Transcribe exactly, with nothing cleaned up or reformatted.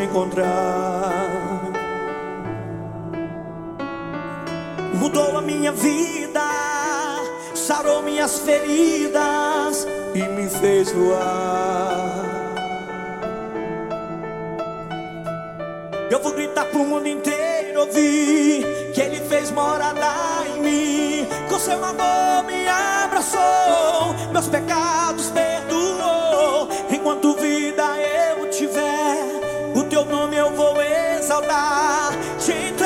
encontrar. Mudou a minha vida, sarou minhas feridas e me fez voar. Eu vou gritar pro mundo inteiro ouvir que Ele fez morada em mim. Com seu amor me abraçou, meus pecados perdoou. Enquanto vida eu tiver, o teu nome eu vou exaltar. Te